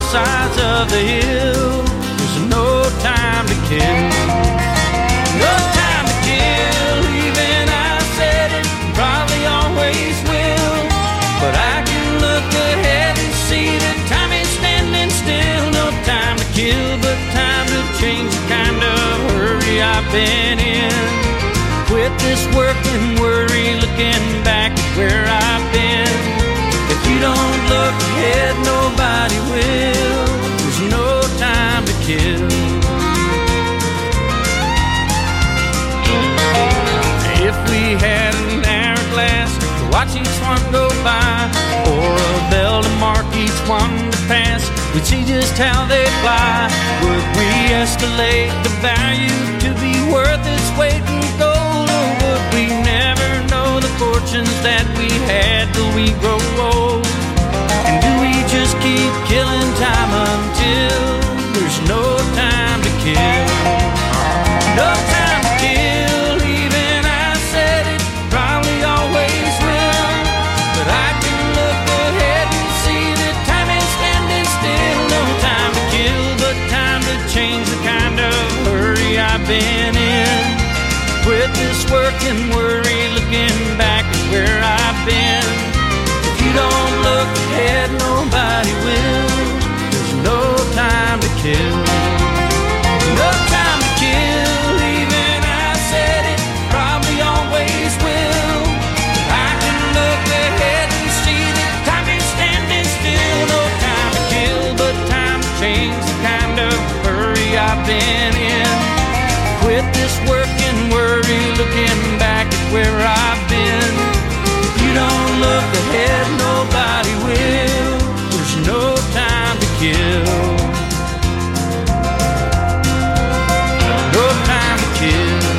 sides of the hill. There's no time to kill. No time to kill. Even I said it, probably always will. But I can look ahead and see that time is standing still. No time to kill, but time to change the kind of hurry I've been in. Quit this work and worry, looking back at where I've been. If you don't look ahead, nobody will. There's no time to kill. If we had an hourglass to watch each one go by, or a bell to mark each one to pass, we'd see just how they fly. Would we escalate the value to be worth its weight in gold? We never know the fortunes that we had till we grow old. And do we just keep killing time until there's no time to kill? No time to kill, even I said it, probably always will. But I can look ahead and see that time is standing still. No time to kill, but time to change the kind of hurry I've been in. Quit this work and worry, looking back at where I've been. If you don't look ahead, nobody will. There's no time to kill. No time to kill, even I said it, probably always will. But I can look ahead and see that time is standing still. No time to kill, but time to change the kind of hurry I've been in. Quit this work and worry, looking back at where I've been. If you don't look ahead, nobody will. There's no time to kill. No time to kill.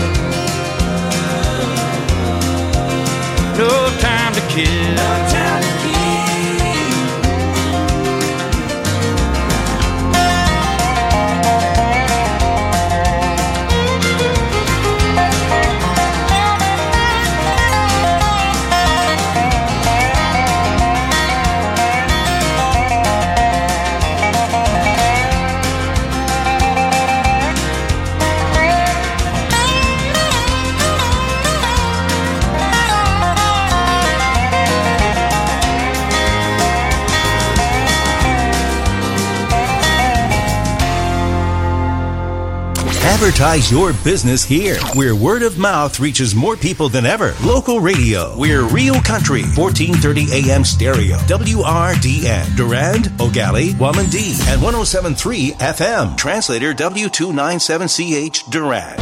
No time to kill. No time to kill. Advertise your business here, where word of mouth reaches more people than ever. Local radio. We're Real Country, 1430 AM stereo. WRDN. Durand, Ogali, Wamandee, and 107.3 FM. Translator W297CH Durand.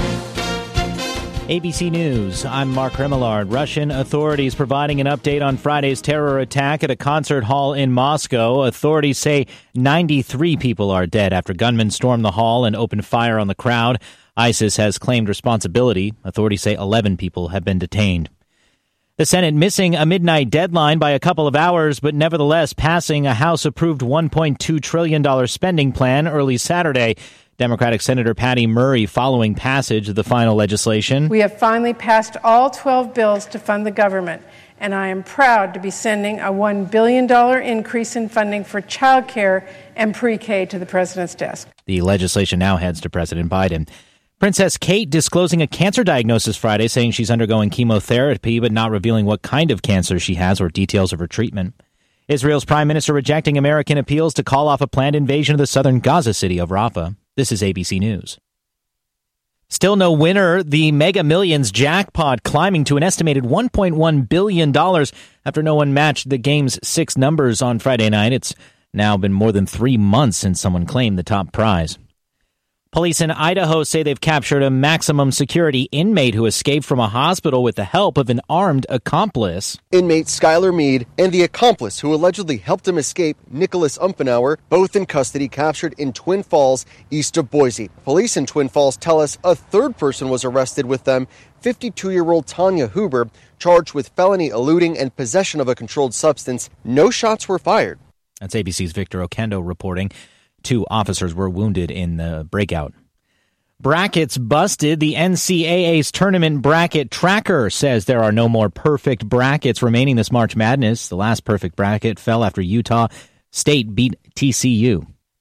ABC News, I'm Mark Remillard. Russian authorities providing an update on Friday's terror attack at a concert hall in Moscow. Authorities say 93 people are dead after gunmen stormed the hall and opened fire on the crowd. ISIS has claimed responsibility. Authorities say 11 people have been detained. The Senate missing a midnight deadline by a couple of hours, but nevertheless passing a House-approved $1.2 trillion spending plan early Saturday. Democratic Senator Patty Murray following passage of the final legislation. We have finally passed all 12 bills to fund the government, and I am proud to be sending a $1 billion increase in funding for child care and pre-K to the president's desk. The legislation now heads to President Biden. Princess Kate disclosing a cancer diagnosis Friday, saying she's undergoing chemotherapy, but not revealing what kind of cancer she has or details of her treatment. Israel's prime minister rejecting American appeals to call off a planned invasion of the southern Gaza city of Rafah. This is ABC News. Still no winner. The Mega Millions jackpot climbing to an estimated $1.1 billion after no one matched the game's 6 numbers on Friday night. It's now been more than 3 months since someone claimed the top prize. Police in Idaho say they've captured a maximum security inmate who escaped from a hospital with the help of an armed accomplice. Inmate Skylar Mead and the accomplice who allegedly helped him escape, Nicholas Umpenauer, both in custody, captured in Twin Falls, east of Boise. Police in Twin Falls tell us a third person was arrested with them, 52-year-old Tanya Huber, charged with felony eluding and possession of a controlled substance. No shots were fired. That's ABC's Victor Okendo reporting. 2 officers were wounded in the breakout. Brackets busted. The NCAA's tournament bracket tracker says there are no more perfect brackets remaining this March Madness. The last perfect bracket fell after Utah State beat TCU.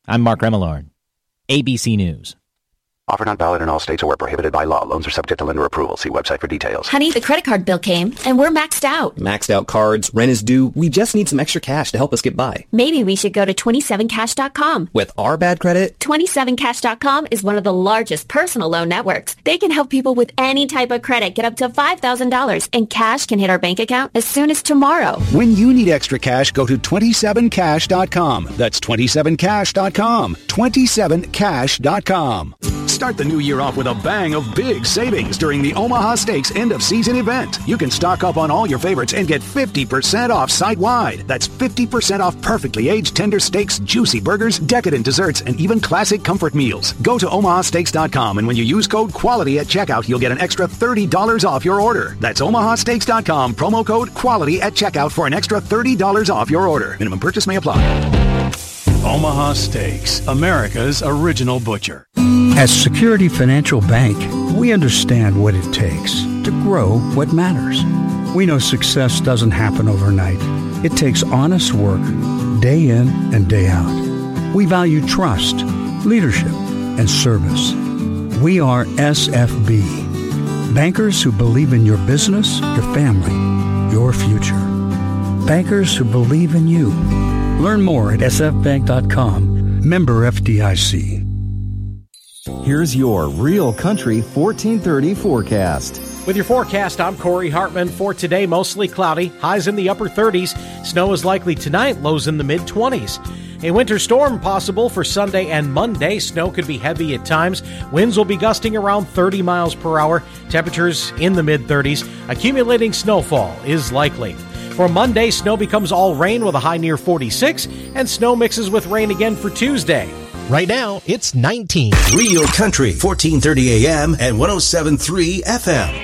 I'm Mark Remillard, ABC News. Offer not valid in all states or where prohibited by law. Loans are subject to lender approval. See website for details. Honey, the credit card bill came, and we're maxed out. Maxed out cards, rent is due. We just need some extra cash to help us get by. Maybe we should go to 27cash.com. With our bad credit? 27cash.com is one of the largest personal loan networks. They can help people with any type of credit get up to $5,000, and cash can hit our bank account as soon as tomorrow. When you need extra cash, go to 27cash.com. That's 27cash.com. 27cash.com. Start the new year off with a bang of big savings during the Omaha Steaks end-of-season event. You can stock up on all your favorites and get 50% off site-wide. That's 50% off perfectly aged tender steaks, juicy burgers, decadent desserts, and even classic comfort meals. Go to omahasteaks.com, and when you use code QUALITY at checkout, you'll get an extra $30 off your order. That's omahasteaks.com, promo code QUALITY at checkout for an extra $30 off your order. Minimum purchase may apply. Omaha Steaks, America's original butcher. At Security Financial Bank, we understand what it takes to grow what matters. We know success doesn't happen overnight. It takes honest work, day in and day out. We value trust, leadership, and service. We are SFB, bankers who believe in your business, your family, your future. Bankers who believe in you. Learn more at sfbank.com. Member FDIC. Here's your Real Country 1430 forecast. With your forecast, I'm Corey Hartman. For today, mostly cloudy, highs in the upper 30s. Snow is likely tonight, lows in the mid-20s. A winter storm possible for Sunday and Monday. Snow could be heavy at times. Winds will be gusting around 30 miles per hour. Temperatures in the mid-30s. Accumulating snowfall is likely. For Monday, snow becomes all rain with a high near 46, and snow mixes with rain again for Tuesday. Right now, it's 19. Real Country, 1430 AM and 107.3 FM.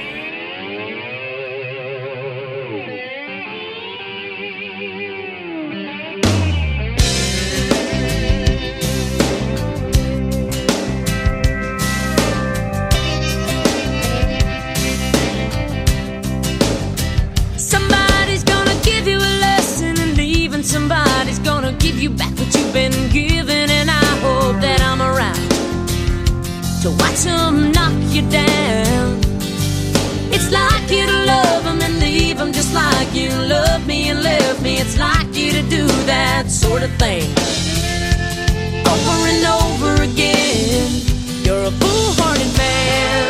Somebody's gonna give you a lesson, and leaving somebody's gonna give you back what you've been given, and I hope that I'm around to watch them knock you down. It's like you to love them and leave them just like you loved me and left me. It's like you to do that sort of thing over and over again. You're a foolhardy man.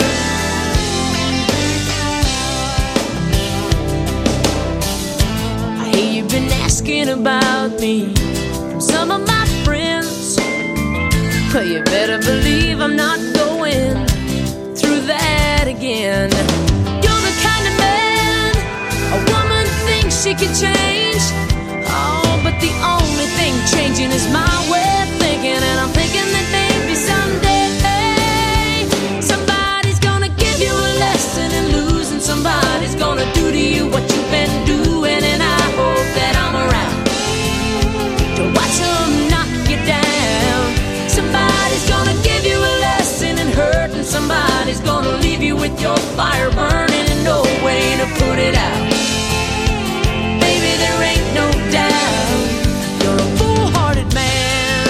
I hear you've been asking about me from some of my friends. Well, you better believe I'm not going through that again. You're the kind of man a woman thinks she can change. Oh, but the only thing changing is my way of thinking. And I'm thinking that maybe someday somebody's gonna give you a lesson, and losing somebody's gonna do to you what you've been doing. And I hope that I'm around to watch them knock you down. Somebody's gonna give you a lesson and hurt, and somebody's gonna leave you with your fire burning and no way to put it out. Baby, there ain't no doubt you're a foolhardy man.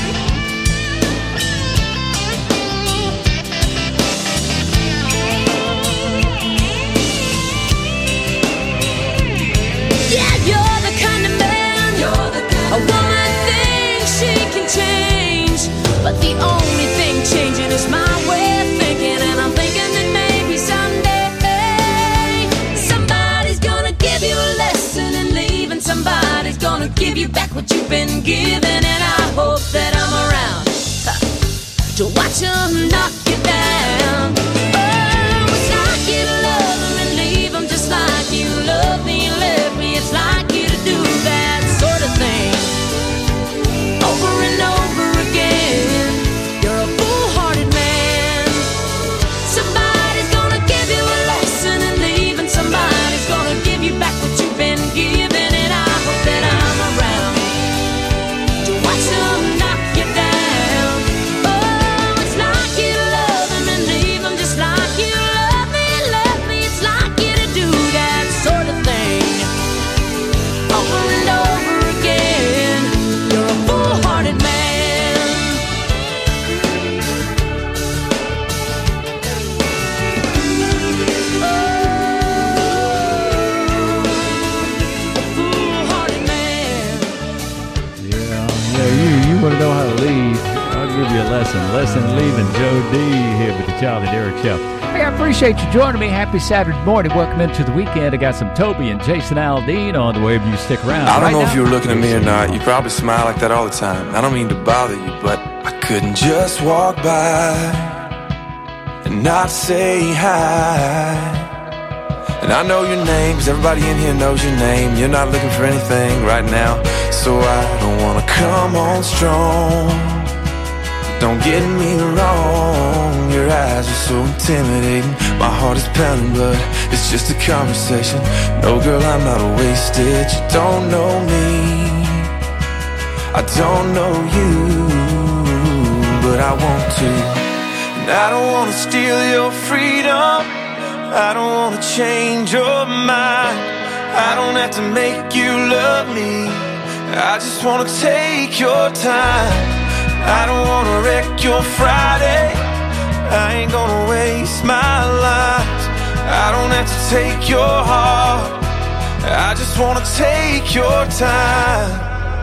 Yeah, you're the kind of man a woman thinks she can change, but the only thing changing is my way of thinking. And I'm thinking that maybe someday somebody's gonna give you a lesson, and leaving somebody's gonna give you back what you've been given. And I hope that I'm around to watch them knock you down. Oh, it's like you to love them and leave them just like you loved me and left me. It's like you to do that sort of thing over and over again. You're a foolhardy man. Somebody's gonna give you a lesson, and leaving somebody's gonna give you back what you've been given. And I hope that I'm around to watch them knock you down. Oh, it's like you to love want to know how to lead, I'll give you a lesson. Lesson leaving Joe D here with the Charlie Derrick Show. Hey, I appreciate you joining me. Happy Saturday morning. Welcome into the weekend. I got some Toby and Jason Aldean on the way. If you stick around. I don't know if you were looking at me or not. You probably smile like that all the time. I don't mean to bother you, but I couldn't just walk by and not say hi. And I know your name, 'cause everybody in here knows your name. You're not looking for anything right now, so I don't wanna come on strong. Don't get me wrong, your eyes are so intimidating. My heart is pounding, but it's just a conversation. No, girl, I'm not wasted. You don't know me, I don't know you, but I want to. And I don't want to steal your freedom, I don't want to change your mind. I don't have to make you love me, I just want to take your time. I don't want to wreck your Friday, I ain't gonna waste my life. I don't have to take your heart, I just want to take your time.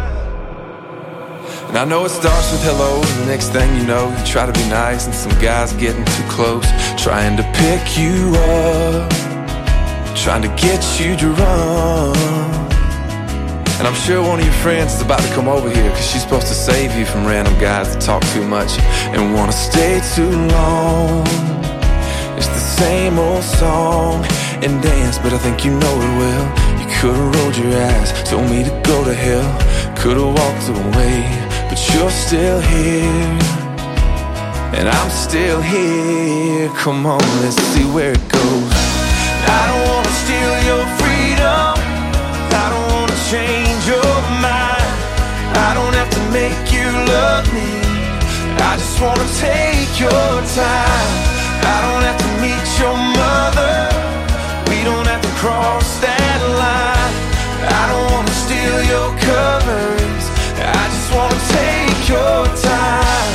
And I know it starts with hello, and the next thing you know, you try to be nice, and some guy's getting too close, trying to pick you up, trying to get you to run. And I'm sure one of your friends is about to come over here, 'cause she's supposed to save you from random guys that talk too much and wanna stay too long. It's the same old song and dance, but I think you know it well. You could've rolled your eyes, told me to go to hell, could've walked away, but you're still here, and I'm still here. Come on, let's see where it goes. I don't wanna steal your freedom, I don't wanna change your mind. I don't have to make you love me, I just wanna take your time. I don't have to meet your mother, we don't have to cross that line. I don't wanna steal your covers, I just wanna take your time.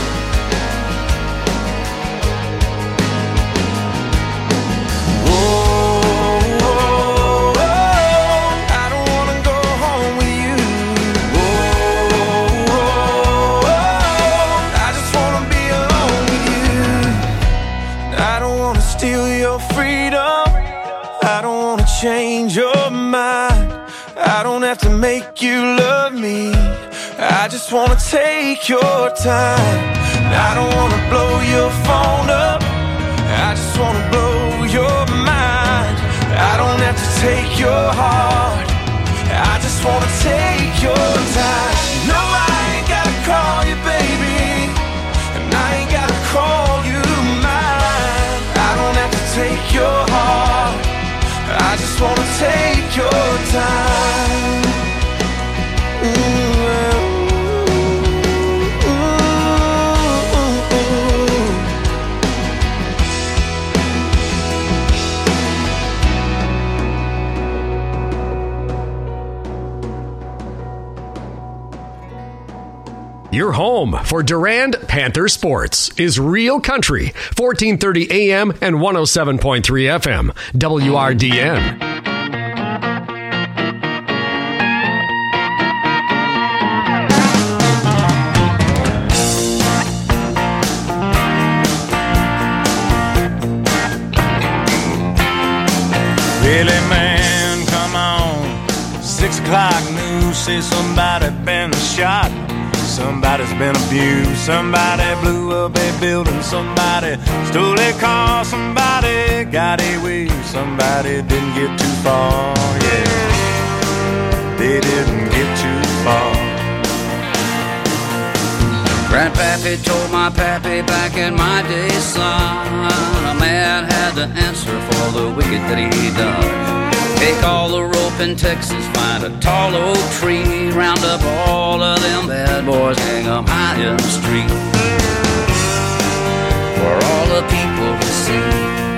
Change your mind, I don't have to make you love me, I just wanna take your time. I don't wanna blow your phone up, I just wanna blow your mind. I don't have to take your heart, I just wanna take your time. No, I ain't gotta call you baby, and I ain't gotta call you mine. I don't have to take your heart, I just wanna take your time. Your home for Durand Panther Sports is Real Country, 1430 AM and 107.3 FM, WRDN. Really, man, come on. 6 o'clock news say somebody been shot. Somebody's been abused, somebody blew up a building, somebody stole a car, somebody got away, somebody didn't get too far, yeah, they didn't get too far. Grandpappy told my pappy back in my day, son, a man had to answer for the wicked that he done. Take all the rope in Texas, find a tall oak tree, round up all of them bad boys, hang them high in the street, for all the people to see.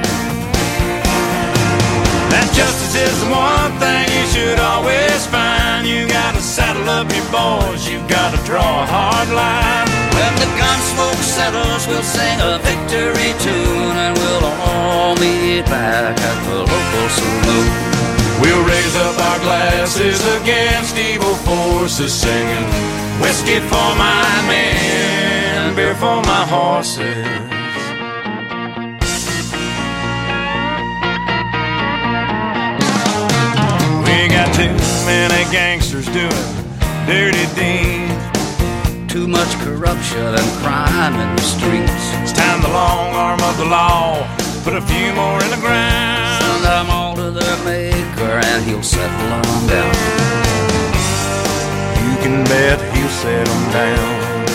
That justice is the one thing you should always find. You gotta saddle up your boys, you gotta draw a hard line. When the gun smoke settles, we'll sing a victory tune, and we'll all meet back at the local saloon. We'll raise up our glasses against evil forces, singing whiskey for my men, beer for my horses. We got too many gangsters doing dirty deeds, too much corruption and crime in the streets. It's time the long arm of the law put a few more in the ground. Send them all to their maker and he'll settle them down. You can bet he'll settle down.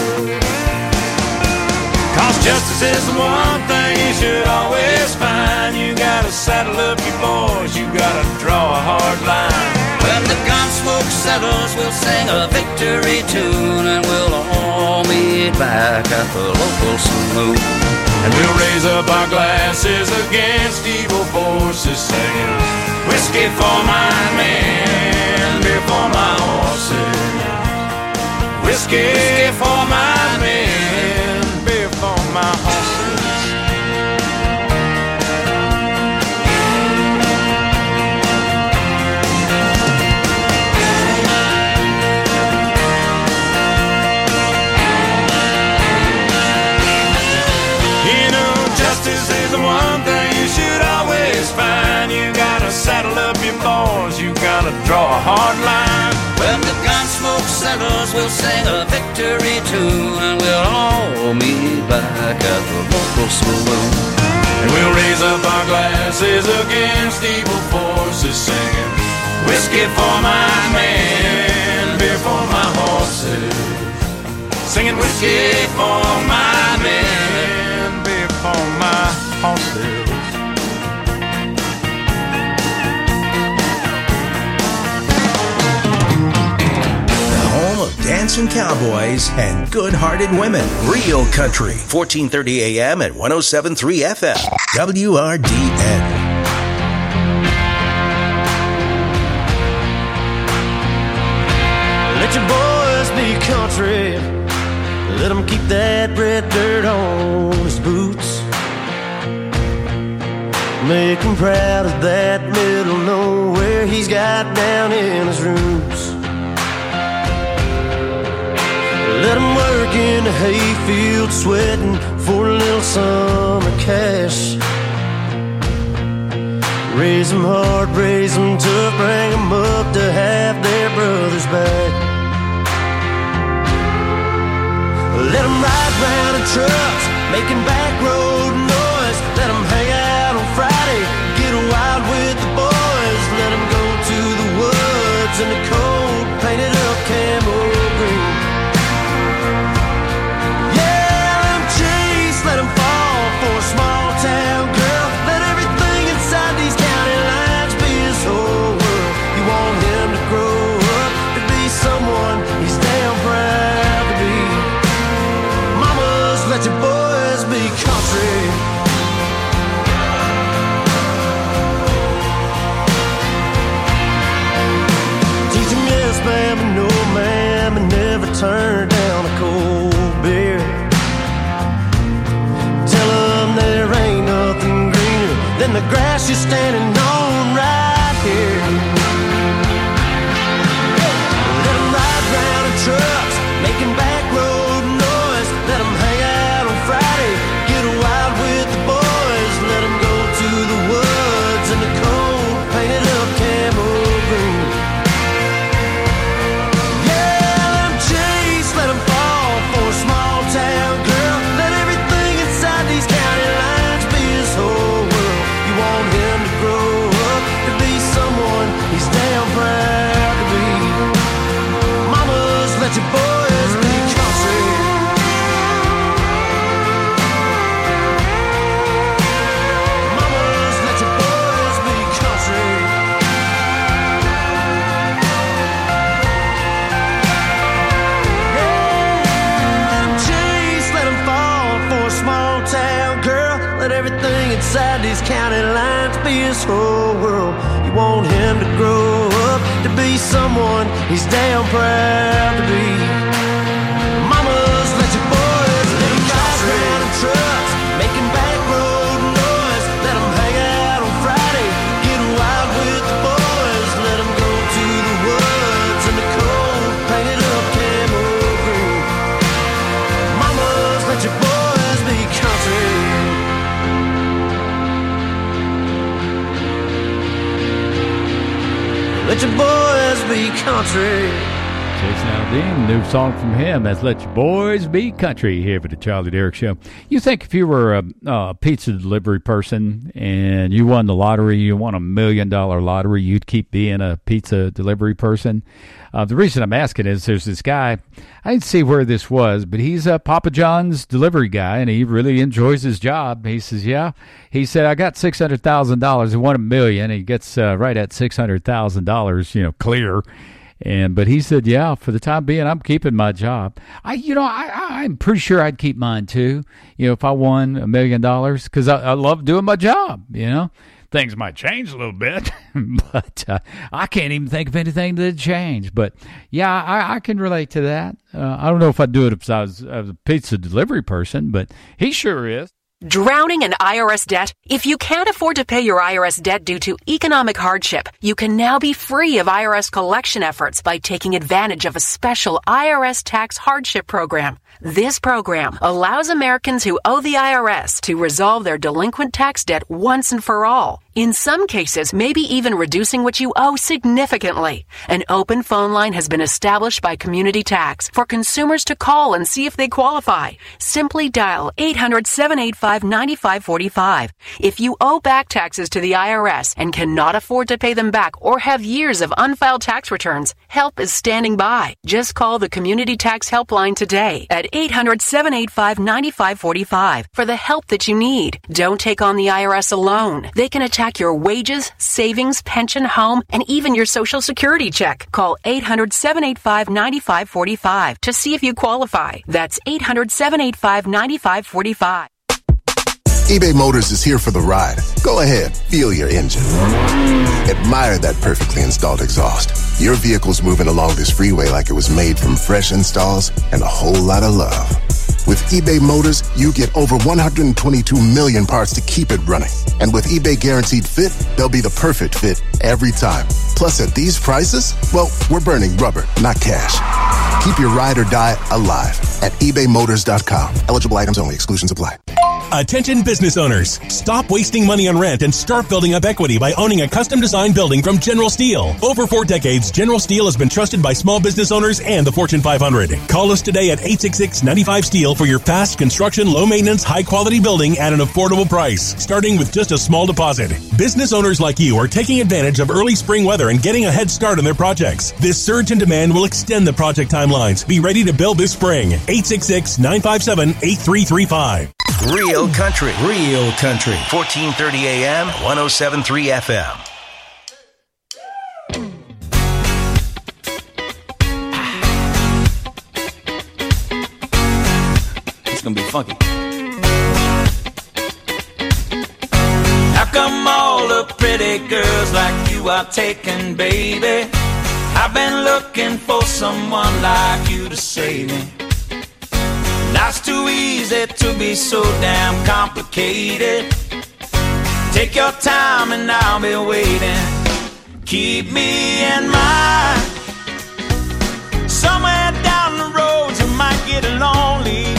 'Cause justice is the one thing you should always find. You gotta saddle up your boys, you gotta draw a hard line. When the gun smoke settles, we'll sing a victory tune, and we'll all meet back at the local saloon. And we'll raise up our glasses against evil forces, singing whiskey for my men, beer for my horses. Whiskey for my men, beer for my horses. Justice is the one thing you should always find. You gotta saddle up your boys, you gotta draw a hard line. When the gun smoke settles, we'll sing a victory tune, and we'll all meet back at the local saloon. And we'll raise up our glasses against evil forces, singing whiskey for my men, beer for my horses. Singing whiskey for my men, beer for my horses. Dancing cowboys and good-hearted women. Real country. 1430 AM at 107.3 FM. WRDN. Let your boys be country. Let them keep that red dirt on his boots. Make him proud of that middle nowhere he's got down in his roots. Let him work in the hayfield, sweating for a little summer cash. Raise them hard, raise them tough, bring them up to have their brothers back. Let them ride round in trucks, making back road noise. Let them hang out on Friday, get wild with the boys. Let them go to the woods in the cold, painted up camo green. Let him fall for a small town girl. Let everything inside these county lines be his whole world. You want him to grow up to be someone he's damn proud to be. Mamas, let your boys be country. Teach him yes, ma'am, and no, ma'am, and never turn down a cold beer. There ain't nothing greener than the grass you're standing on right here. Let them ride round in trucks, making back road noise. Let them hang out on Friday, get wild with the boys. Let them go to the woods in the cold, painted up camo green. Yeah, let them chase, let them fall for a small town girl. Let everything inside these county lines be his whole world. You want him to grow up to be someone he's damn proud to be. Mamas, let your boys be country. Mamas, let your boys be country. Let everything inside these county lines be his whole world. You want him to grow up to be someone he's damn proud to be. Mamas, let your boys be country. Ride in trucks, making back road noise. Let them hang out on Friday, get wild with the boys. let your boys be country. Jason Aldean, new song from him. That's Let Your Boys Be Country here for the Charlie Derrick Show. You think if you were a pizza delivery person and you won the lottery, you won $1 million lottery, you'd keep being a pizza delivery person? The reason I'm asking is there's this guy, I didn't see where this was, but he's a Papa John's delivery guy, and he really enjoys his job. He says, yeah. He said, I got $600,000 and won $1 million. He gets right at $600,000, clear. But he said, yeah, for the time being, I'm keeping my job. I'm pretty sure I'd keep mine too, if I won $1 million, because I love doing my job, Things might change a little bit, but I can't even think of anything that'd change. But, yeah, I can relate to that. I don't know if I'd do it if I was a pizza delivery person, but he sure is. Drowning in IRS debt? If you can't afford to pay your IRS debt due to economic hardship, you can now be free of IRS collection efforts by taking advantage of a special IRS tax hardship program. This program allows Americans who owe the IRS to resolve their delinquent tax debt once and for all. In some cases, maybe even reducing what you owe significantly. An open phone line has been established by Community Tax for consumers to call and see if they qualify. Simply dial 800-785-9545. If you owe back taxes to the IRS and cannot afford to pay them back or have years of unfiled tax returns, help is standing by. Just call the Community Tax Helpline today at 800-785-9545 for the help that you need. Don't take on the IRS alone. They can attack your wages, savings, pension, home, and even your Social Security check. Call 800-785-9545 to see if you qualify. That's 800-785-9545. eBay Motors is here for the ride. Go ahead, feel your engine. Admire that perfectly installed exhaust. Your vehicle's moving along this freeway like it was made from fresh installs and a whole lot of love. With eBay Motors, you get over 122 million parts to keep it running. And with eBay Guaranteed Fit, they'll be the perfect fit every time. Plus, at these prices, well, we're burning rubber, not cash. Keep your ride or die alive at ebaymotors.com. Eligible items only. Exclusions apply. Attention business owners. Stop wasting money on rent and start building up equity by owning a custom-designed building from General Steel. Over 4 decades, General Steel has been trusted by small business owners and the Fortune 500. Call us today at 866-95-STEEL for your fast construction, low-maintenance, high-quality building at an affordable price, starting with just a small deposit. Business owners like you are taking advantage of early spring weather and getting a head start on their projects. This surge in demand will extend the project timelines. Be ready to build this spring. 866-957-8335. Real country. 1430 AM, 107.3 FM. It's gonna be funky. How come all the pretty girls like you are taken, baby? I've been looking for someone like you to save me. Life's too easy to be so damn complicated. Take your time and I'll be waiting. Keep me in mind. Somewhere down the road you might get lonely.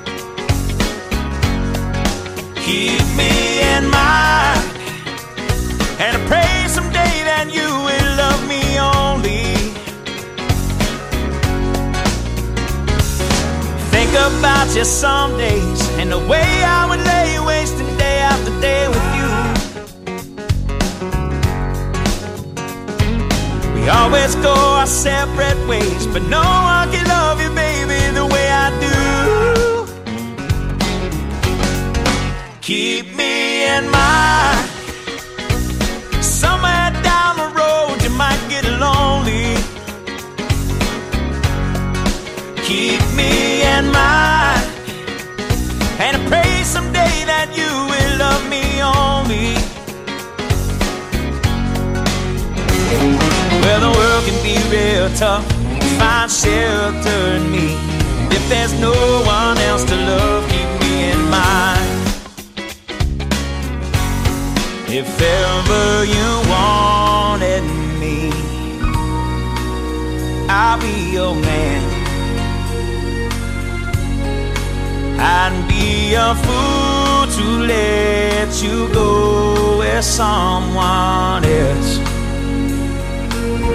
Keep me in mind. And I pray someday that you will love me only. Think about you some days and the way I would lay wasting day after day with you. We always go our separate ways, but no one can love you, baby, the way I do. Keep me in mind. Somewhere down the road you might get lonely. Keep me in mind. And I pray someday that you will love me only. Well, the world can be real tough. Find shelter in me. If there's no one else to love, keep me in mind. If ever you wanted me, I'll be your man. I'd be a fool to let you go with someone else.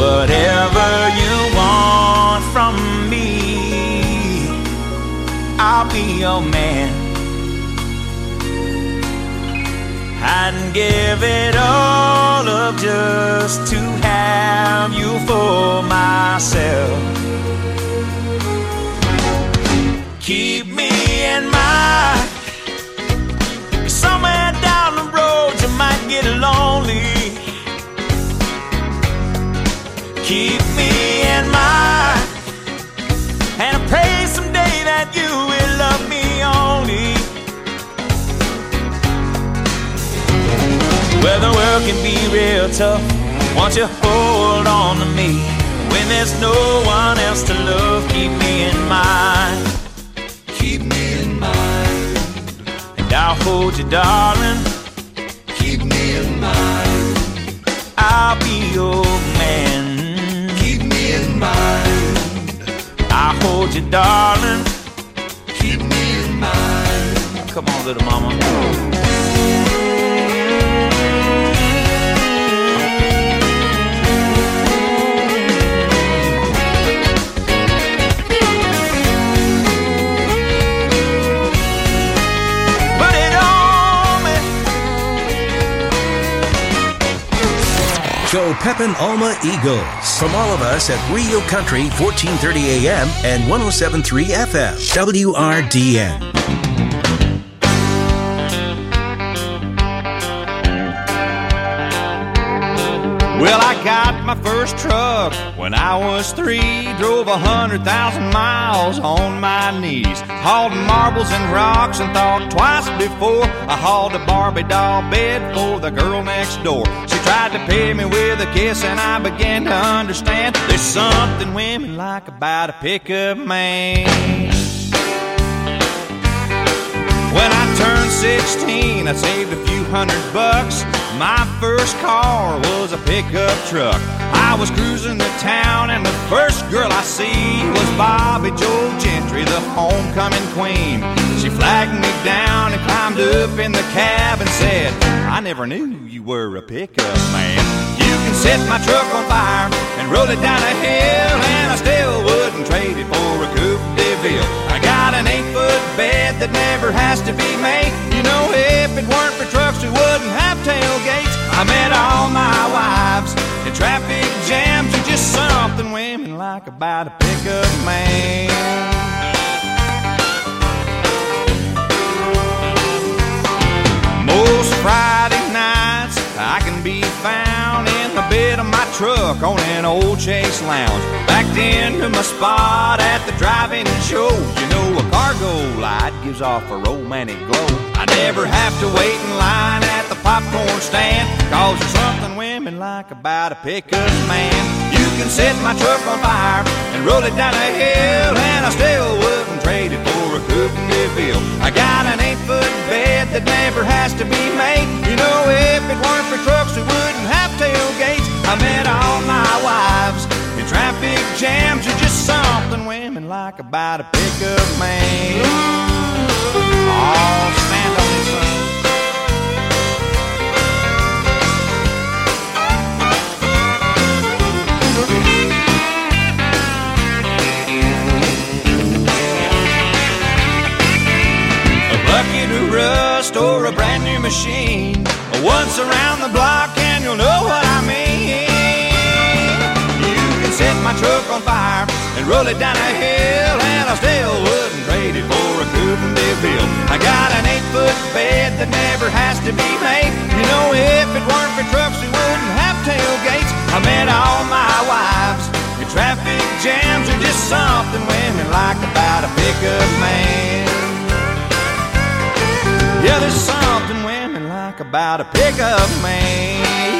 Whatever you want from me, I'll be your man. I'd give it all up just to have you for myself. Keep me in mind, somewhere down the road you might get lonely. Keep me in mind, and I pray someday that you will love me only. Well, the world can be real tough, won't you hold on to me? When there's no one else to love, keep me in mind. Keep me in mind, and I'll hold you, darling. Keep me in mind, I'll be your man. Keep me in mind, I'll hold you, darling. Keep me in mind. Come on, little mama. Go Pepin Alma Eagles. From all of us at Rio Country, 1430 AM and 107.3 FM. WRDN. Well, I got my first truck when I was 3. Drove 100,000 miles on my knees. Hauled marbles and rocks and thought twice before I hauled a Barbie doll bed for the girl next door. She tried to pay me with a kiss and I began to understand there's something women like about a pickup man. When I turned 16, I saved a few $100. My first car was a pickup truck. I was cruising to town and the first girl I see was Bobby Joe Gentry, the homecoming queen. She flagged me down and climbed up in the cab and said, I never knew you were a pickup man. You can set my truck on fire and roll it down a hill, and I still wouldn't trade it for a Coupe de Ville. I got an 8-foot bed that never has to be made. You know, if it weren't for trucks, we wouldn't have tailgates. I met all my wives in traffic jams. There's just something women like about a pickup man. Most Friday nights I can be found in the bed of my truck on an old Chase Lounge, backed into my spot at the drive-in show. You know, a cargo light gives off a romantic glow. I never have to wait in line at the popcorn stand, 'cause there's something women like about a pickup man. You can set my truck on fire and roll it down a hill, and I still wouldn't trade it for a Coupe de Ville. I got an 8-foot bed that never has to be made. You know, if it weren't for trucks, we wouldn't have tailgates. I met all my wives in traffic jams. There's just something women like about a pickup man. Oh, stand on it, son. A bucket of rust or a brand new machine, once around the block and you'll know what I mean. You can set my truck on fire and roll it down a hill, and I still wouldn't trade it for a Coupe de Ville. I got an 8-foot bed that never has to be made. You know, if it weren't for trucks, we wouldn't have tailgates. I met all my wives in traffic jams. There's just something women like about a pickup man. Yeah, there's something women like about a pickup man.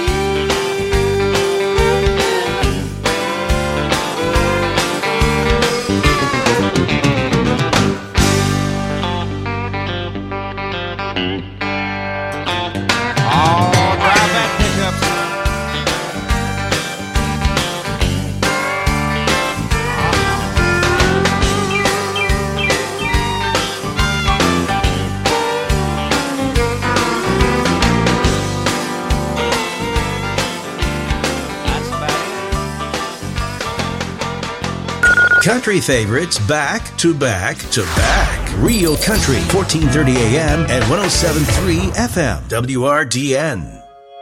Country favorites back to back to back. Real Country, 1430 AM and 107.3 FM. WRDN.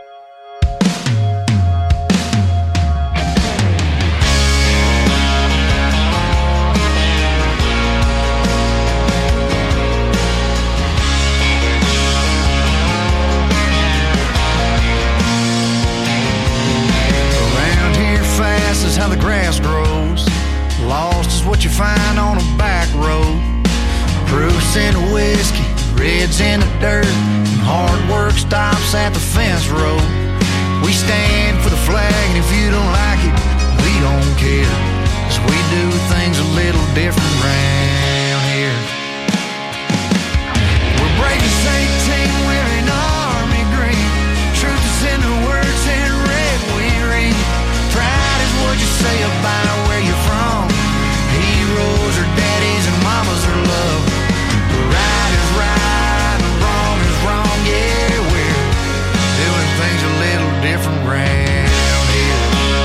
How the grass grows. Lost is what you find on a back road. Proofs in the whiskey, reds in the dirt, and hard work stops at the fence road. We stand for the flag, and if you don't like it, we don't care, 'cause we do things a little different round here. We're brave as 18, wearing army green. Truth is in the words in red we read. Pride is what you say about where you're from. Heroes are daddies and mamas are love. Right is right and wrong is wrong. Yeah, we're doing things a little different round here.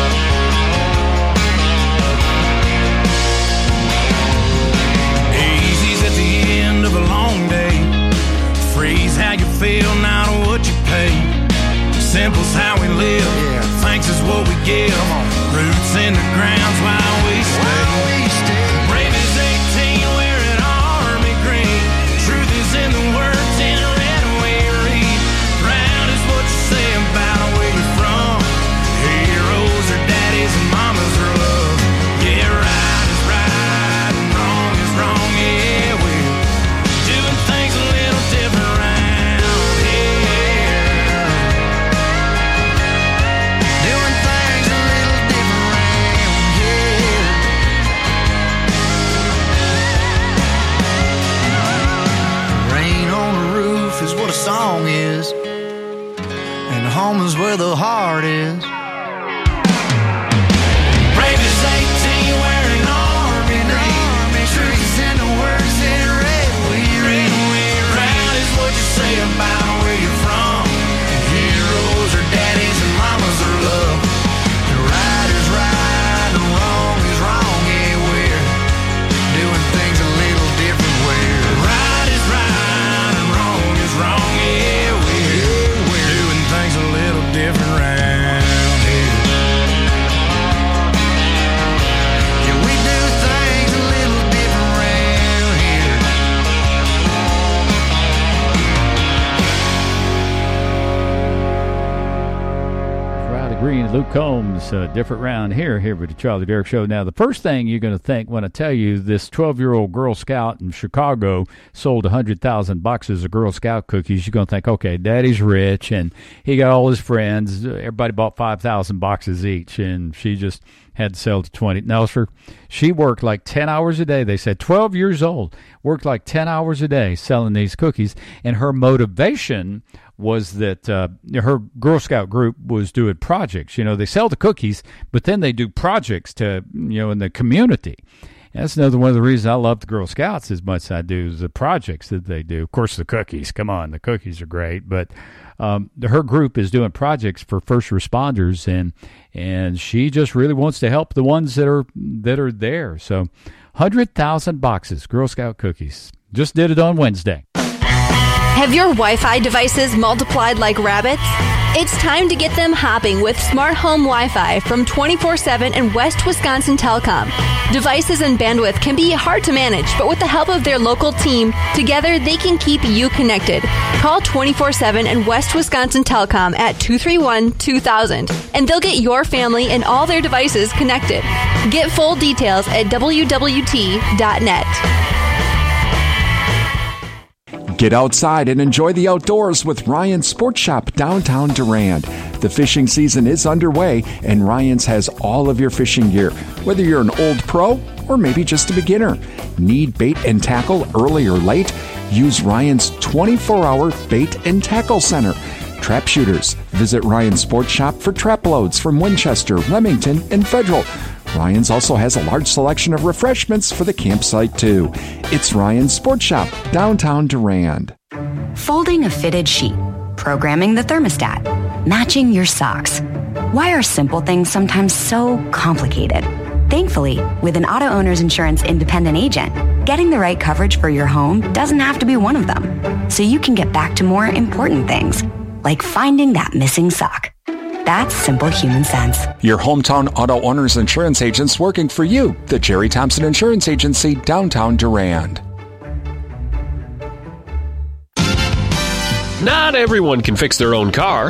Easy's at the end of a long day. Freeze how you feel, not what you pay. Simple's how we live. Yeah. Thanks is what we give. Roots in the ground's while we stay. Brave as 18, wearing army green. Truth is in the words in red we read. Proud is what you say about where you're from. Heroes are daddies and mamas are love. Yeah, right is right and wrong is wrong. Yeah, we're doing things a little different round here. Doing things a little different round here. Rain on the roof is what a song is, and home is where the heart is. Brave as 18, wearing army green. Truth is in the words in red we read. Proud is what you say about where you're from. Heroes are daddies and mamas are love. The right is right and wrong is wrong. Yeah, we're doing things a little different. Where right is right and wrong is wrong. Yeah, we're doing things a little different round here. Yeah, we do things a little different round here. Riley Green, Luke Combs, different round here with the Charlie Derrick Show. Now, the first thing you're going to think when I tell you this 12-year-old Girl Scout in Chicago sold 100,000 boxes of Girl Scout cookies, you're going to think, okay, Daddy's rich, and he got all his friends. Everybody bought 5,000 boxes each, and she just had to sell to 20. No, sir. She worked like 10 hours a day. They said 12 years old, worked like 10 hours a day selling these cookies, and her motivation was that her Girl Scout group was doing projects. You know, they sell the cookies, but then they do projects to, in the community. And that's another one of the reasons I love the Girl Scouts as much as I do is the projects that they do. Of course, the cookies. Come on, the cookies are great. But her group is doing projects for first responders, and she just really wants to help the ones that are there. So 100,000 boxes, Girl Scout cookies. Just did it on Wednesday. Have your Wi-Fi devices multiplied like rabbits? It's time to get them hopping with Smart Home Wi-Fi from 24/7 and West Wisconsin Telecom. Devices and bandwidth can be hard to manage, but with the help of their local team, together they can keep you connected. Call 24/7 and West Wisconsin Telecom at 231-2000, and they'll get your family and all their devices connected. Get full details at wwt.net. Get outside and enjoy the outdoors with Ryan's Sports Shop downtown Durand. The fishing season is underway, and Ryan's has all of your fishing gear, whether you're an old pro or maybe just a beginner. Need bait and tackle early or late? Use Ryan's 24-hour bait and tackle center. Trap shooters, visit Ryan's Sports Shop for trap loads from Winchester, Remington, and Federal. Ryan's also has a large selection of refreshments for the campsite, too. It's Ryan's Sports Shop, downtown Durand. Folding a fitted sheet, programming the thermostat, matching your socks. Why are simple things sometimes so complicated? Thankfully, with an auto owner's insurance independent agent, getting the right coverage for your home doesn't have to be one of them. So you can get back to more important things, like finding that missing sock. That's simple human sense. Your hometown auto owner's insurance agents working for you. The Jerry Thompson Insurance Agency, downtown Durand. Not everyone can fix their own car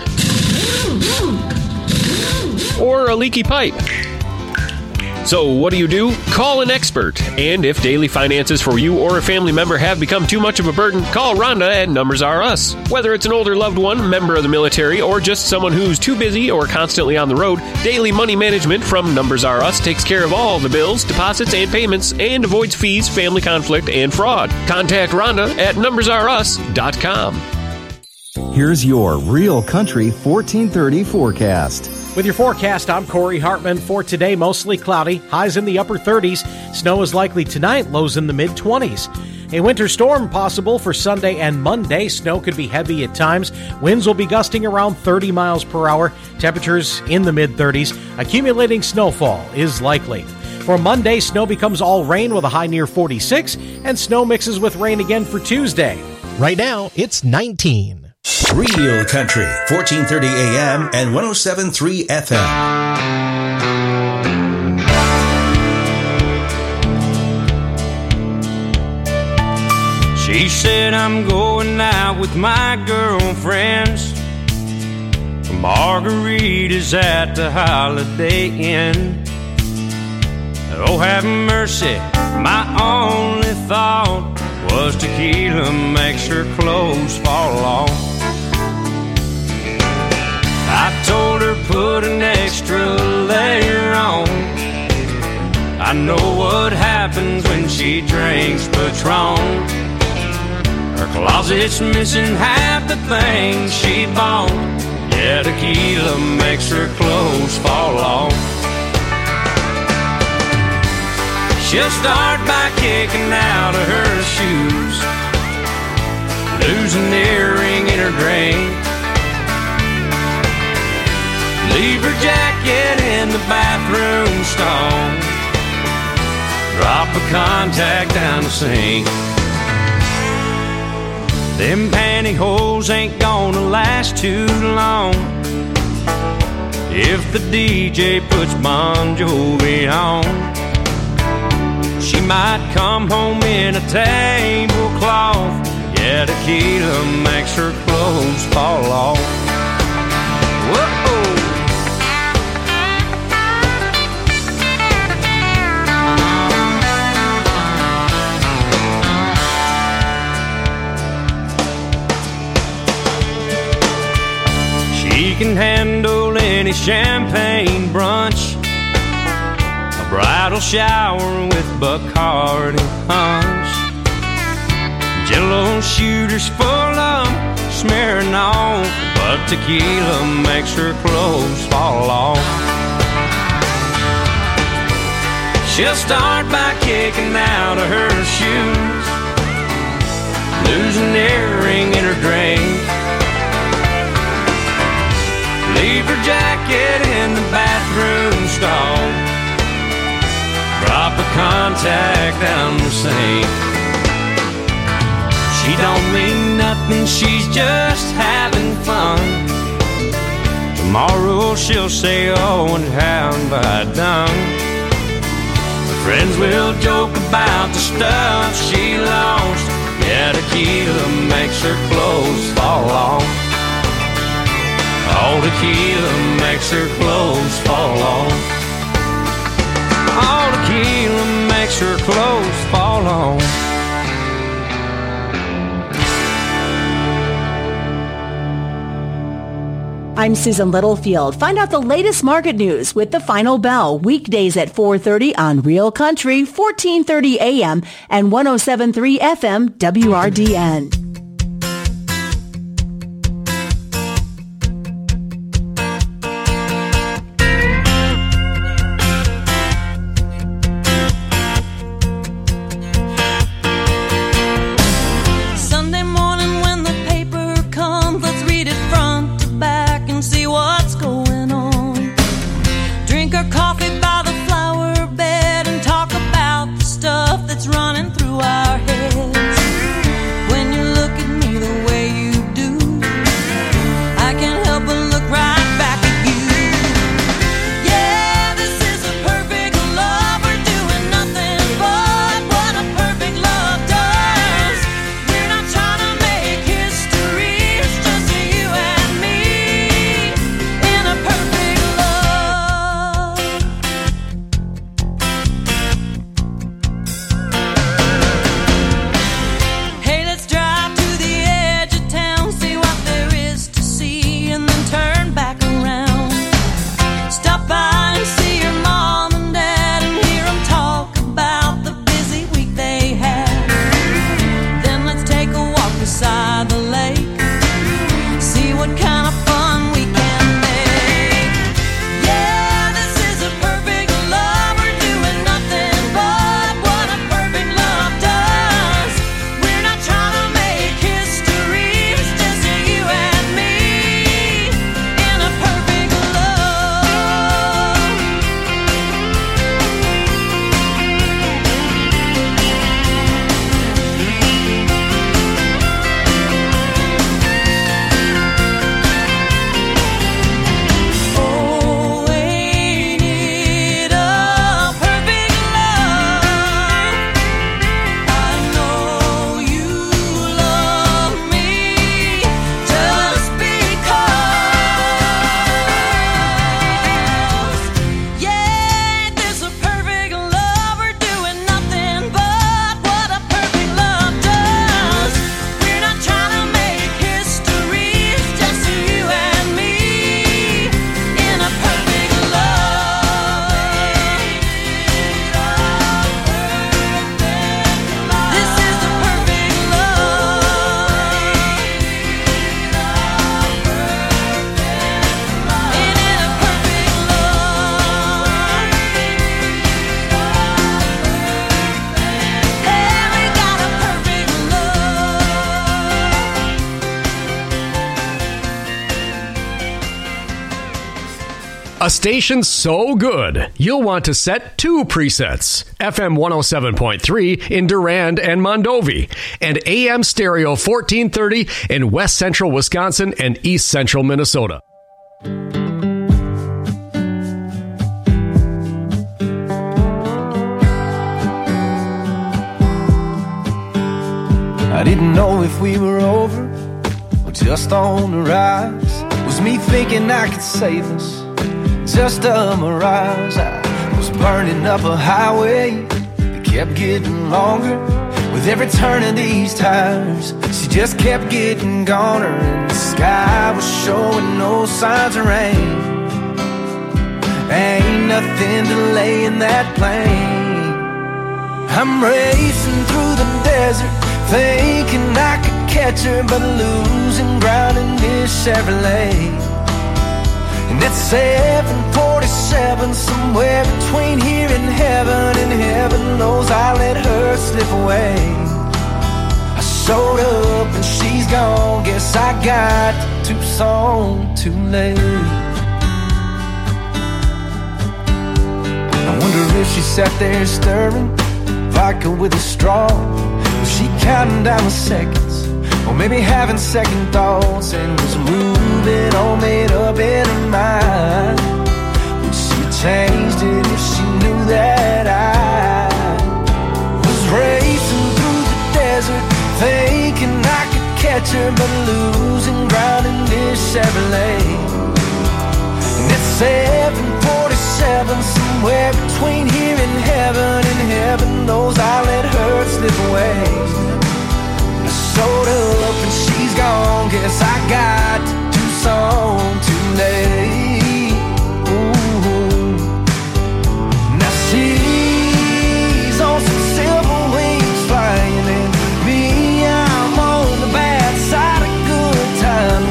or a leaky pipe. So what do? Call an expert. And if daily finances for you or a family member have become too much of a burden, call Rhonda at Numbers Are Us. Whether it's an older loved one, member of the military, or just someone who's too busy or constantly on the road, Daily Money Management from Numbers Are Us takes care of all the bills, deposits, and payments and avoids fees, family conflict, and fraud. Contact Rhonda at numbersareus.com. Here's your Real Country 1430 forecast. With your forecast, I'm Corey Hartman. For today, mostly cloudy, highs in the upper 30s. Snow is likely tonight, lows in the mid-20s. A winter storm possible for Sunday and Monday. Snow could be heavy at times. Winds will be gusting around 30 miles per hour. Temperatures in the mid-30s. Accumulating snowfall is likely. For Monday, snow becomes all rain with a high near 46, and snow mixes with rain again for Tuesday. Right now, it's 19. Real Country, 1430 AM and 107.3 FM. She said I'm going out with my girlfriends for margaritas at the Holiday Inn. Oh, have mercy, my only thought was tequila makes her clothes fall off. I told her put an extra layer on. I know what happens when she drinks Patron. Her closet's missing half the things she bought. Yeah, tequila makes her clothes fall off. She'll start by kicking out of her shoes, lose an earring in her drink, leave her jacket in the bathroom stall, drop a contact down the sink. Them pantyhose ain't gonna last too long if the DJ puts Bon Jovi on. She might come home in a tablecloth. Yeah, tequila makes her clothes fall off. Whoa! She can handle any champagne brunch, a bridal shower with Bacardi punch, Jell-O shooters full of smearing on, but tequila makes her clothes fall off. She'll start by kicking out of her shoes, lose an earring in her drink, leave her jacket in the bathroom stall, drop a contact down the sink. She don't mean nothing, she's just having fun. Tomorrow she'll say, oh, and how have I done? Her friends will joke about the stuff she lost. Yeah, tequila makes her clothes fall off. Oh, tequila makes her clothes fall off. Oh, tequila makes her clothes fall off. I'm Susan Littlefield. Find out the latest market news with The Final Bell, weekdays at 4:30 on Real Country, 1430 AM and 107.3 FM WRDN. See what's going on. Drink our coffee by the flower bed. A station so good, you'll want to set 2 presets. FM 107.3 in Durand and Mondovi, and AM stereo 1430 in West Central Wisconsin and East Central Minnesota. I didn't know if we were over or just on the rise. Was me thinking I could save us? Just a mirage. I was burning up a highway that kept getting longer. With every turn of these tires, she just kept getting goner. And the sky was showing no signs of rain. Ain't nothing delaying that plane. I'm racing through the desert, thinking I could catch her, but losing ground in this Chevrolet. And it's 747, somewhere between here and heaven knows I let her slip away. I showed up and she's gone, guess I got to Tucson too late. I wonder if she sat there stirring vodka with a straw. Was she counting down the seconds, or maybe having second thoughts, and was moving all made up in her mind? Would she have changed it if she knew that I was racing through the desert, thinking I could catch her, but losing ground in this Chevrolet? And it's 747, somewhere between here and heaven knows I let her slip away. I showed up and she's gone, guess I got to Tucson too late. Ooh. Now she's on some silver wings flying, and me, I'm on the bad side of good time,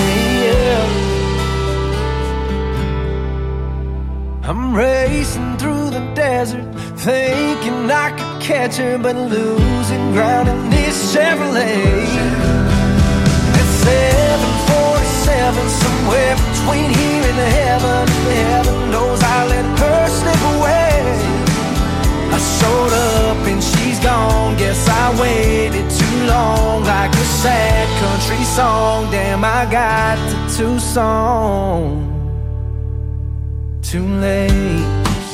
yeah. I'm racing through the desert, thinking I could catch her, but losing ground in this Chevrolet. It's 747, somewhere between here and heaven knows I let her slip away. I showed up and she's gone, guess I waited too long, like a sad country song. Damn, I got to Tucson too late.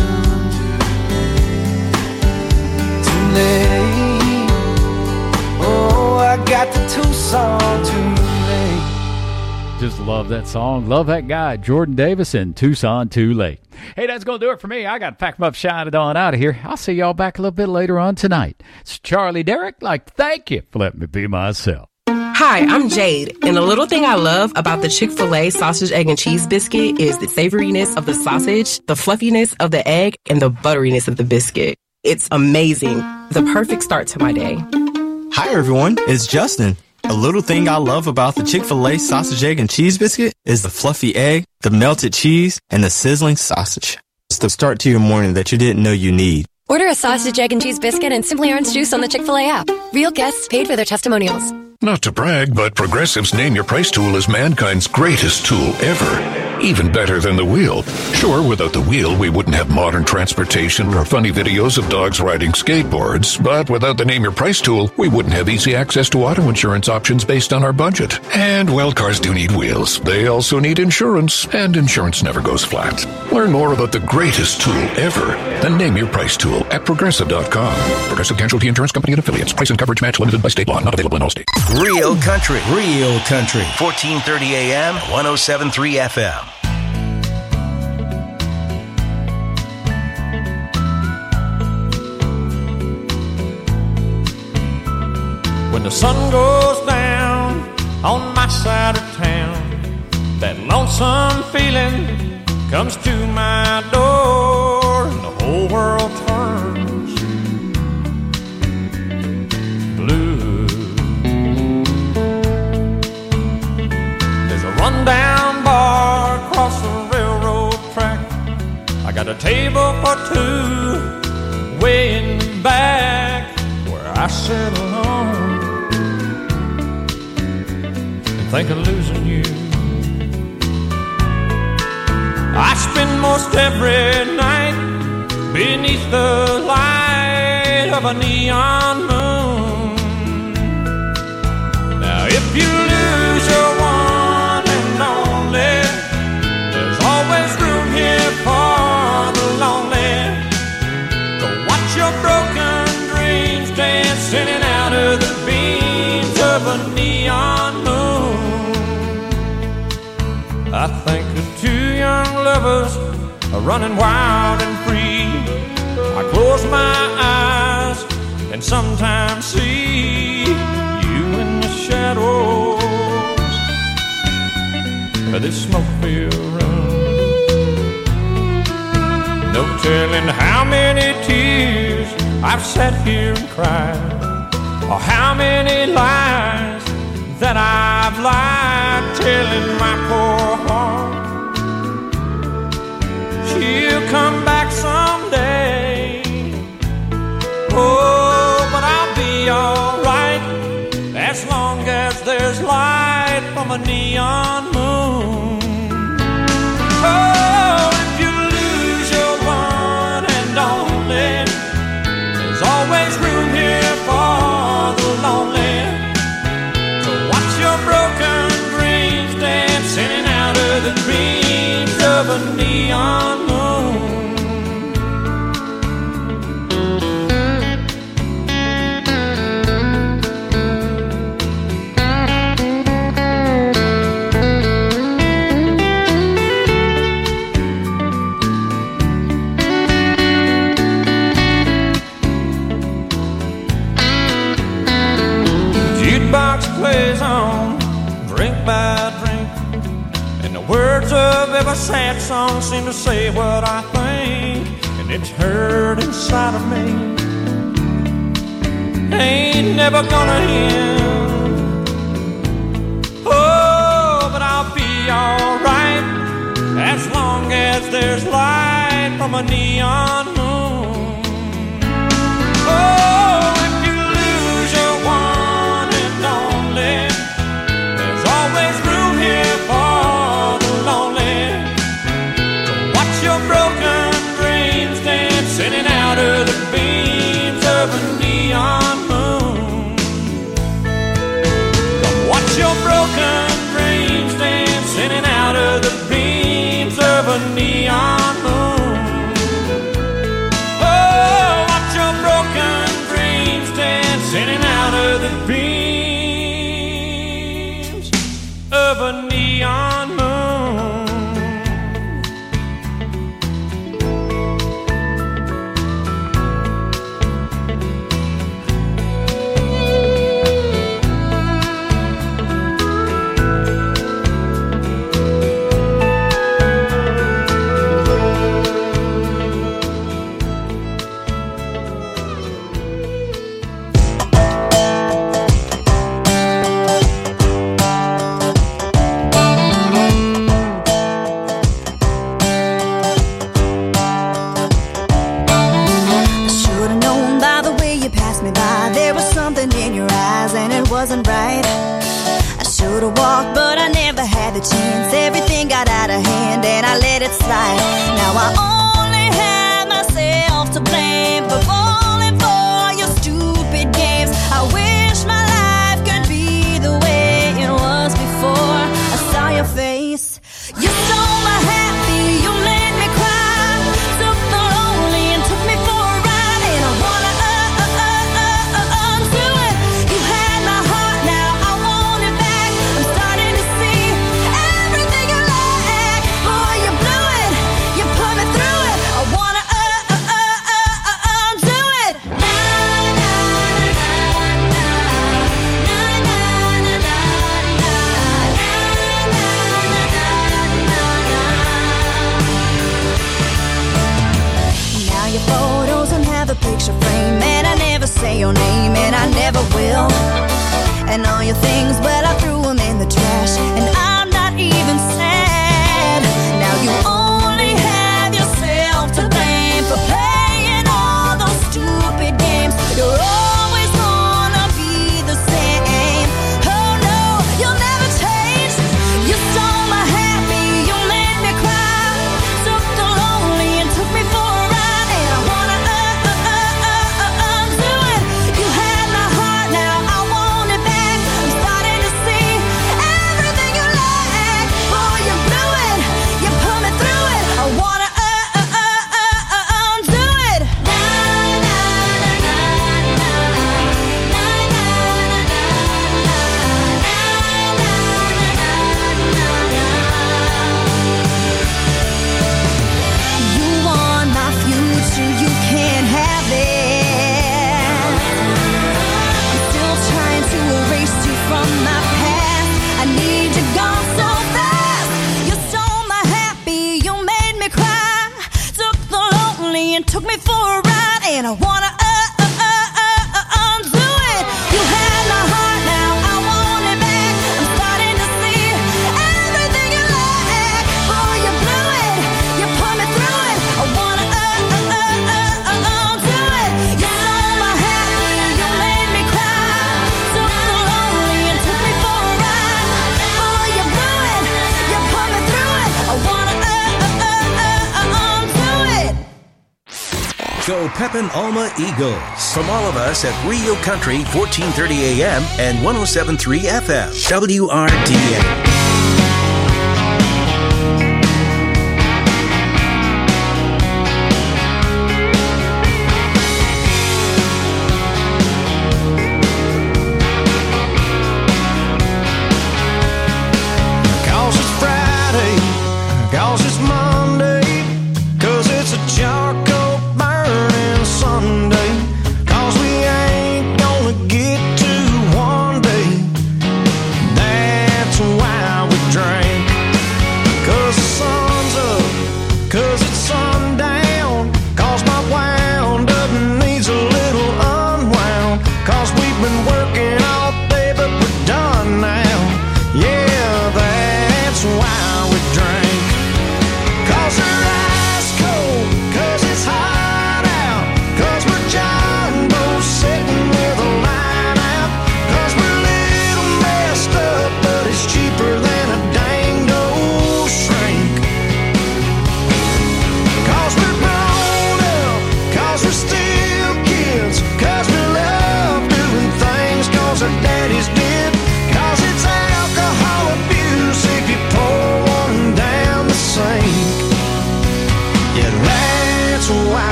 Oh, I got to Tucson too late. Just love that song. Love that guy, Jordan Davis, and Tucson Too Late. Hey, that's going to do it for me. I got to pack them up, shine it on out of here. I'll see y'all back a little bit later on tonight. It's Charlie Derrick. Thank you for letting me be myself. Hi, I'm Jade, and the little thing I love about the Chick-fil-A sausage, egg, and cheese biscuit is the savoriness of the sausage, the fluffiness of the egg, and the butteriness of the biscuit. It's amazing. The perfect start to my day. Hi, everyone. It's Justin. A little thing I love about the Chick-fil-A sausage, egg, and cheese biscuit is the fluffy egg, the melted cheese, and the sizzling sausage. It's the start to your morning that you didn't know you need. Order a sausage, egg, and cheese biscuit and Simply Orange Juice on the Chick-fil-A app. Real guests paid for their testimonials. Not to brag, but Progressive's Name Your Price tool is mankind's greatest tool ever. Even better than the wheel. Sure, without the wheel, we wouldn't have modern transportation or funny videos of dogs riding skateboards. But without the Name Your Price tool, we wouldn't have easy access to auto insurance options based on our budget. And, well, cars do need wheels. They also need insurance, and insurance never goes flat. Learn more about the greatest tool ever, the Name Your Price tool at Progressive.com. Progressive Casualty Insurance Company and Affiliates. Price and coverage match limited by state law. Not available in all states. Real country. Real country. 1430 AM, 107.3 FM. When the sun goes down on my side of town, that lonesome feeling comes to my door, and the whole world turns blue. There's a rundown bar across the railroad track. I got a table for two way in the back where I sit alone and think of losing you. I spend most every night beneath the light of a neon moon. Now if you lose your one and only, there's always room here for the lonely. Go watch your broken dreams dancing out of the beams of a neon moon. I think of two young lovers are running wild and free. I close my eyes and sometimes see you in the shadows of this smoke-filled room. No telling how many tears I've sat here and cried, or how many lies that I've lied, telling my poor heart she'll come back someday. Oh, but I'll be alright as long as there's light from a neon moon. Oh, if you lose your one and only, there's always room here for the lonely. So watch your broken dreams dancing out of the dreams of a neon moon. Jukebox plays on, drink by drink, and the words of every sad song seem to say what I think, and it's heard inside of me. Ain't never gonna end. Oh, but I'll be alright as long as there's light from a neon moon. Oh, if you lose your one and only, there's always room here for the lonely. So watch your broken dreams dancing out of the beams of a neon moon. Come watch your broken dreams dancing out of the beams of a neon moon. Oh, watch your broken dreams dancing out of the beams of a neon moon. Wasn't right. I should have walked, but I never had the chance. Everything got out of hand and I let it slide. Now I only have myself to blame for falling for your stupid games. I wish my life could be the way it was before I saw your face. You stole my happy, you made me cry. Took the lonely and took me for a ride. And I wanna undo it. You had my heart, now I want it back. I'm starting to see everything you lack. Boy, you blew it, you put me through it. I wanna undo it. Now your photos and have a picture frame, and I never say your name, and I never will. And all your things, well, I threw them in the trash, and I'm not even sad. Now you only have yourself to blame for playing all those stupid games. You're always gonna be the same. Oh no, you'll never change. You stole my happy, you made me cry. Go Pepin Alma Eagles. From all of us at Rio Country, 1430 AM and 107.3 FM. WRDN.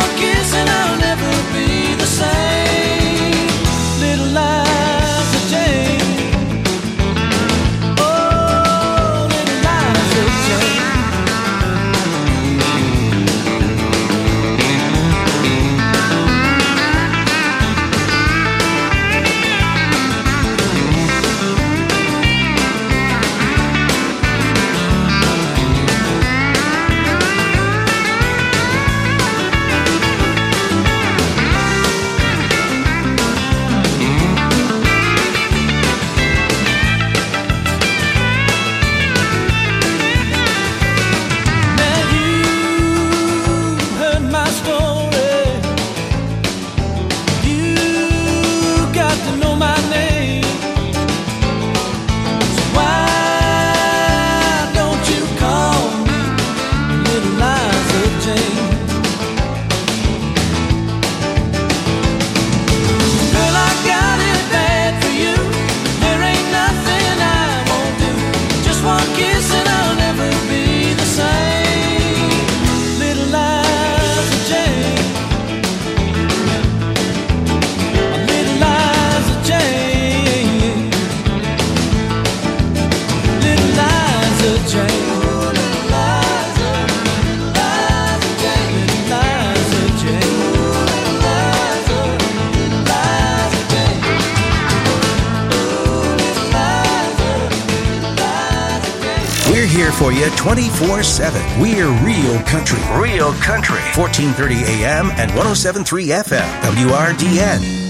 Little lies of Jane. here for you 24/7. We're Real Country. Real Country. 1430 AM and 107.3 FM. WRDN.